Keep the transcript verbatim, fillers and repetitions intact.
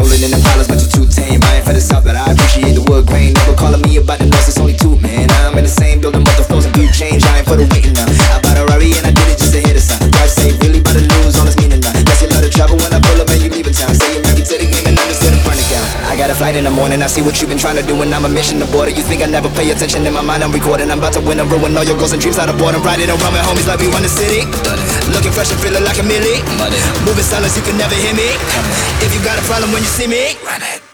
rolling in the dollars, but you're too tame. I ain't for the south, but I appreciate the wood grain. Never calling me about the noise, it's only two, man. I'm in the same building, but the flows and do change. I ain't for the waiting now. I bought a Rari and I did it just to hit a sign. Drive safe, really about to lose all this meaning now. Guess you love to travel when I pull up and you leaving town. Say you're married to the game and I'm just in front of count. I got a flight in the morning, I see what you've been trying to do, and I'm a mission to border. You think I never pay attention? In my mind I'm recording. I'm about to win and ruin all your goals and dreams out of boredom. Riding around with homies like we run the city. Looking fresh and feeling like a millie. Moving silence, you can never hear me. If you got a problem when you see me, run it.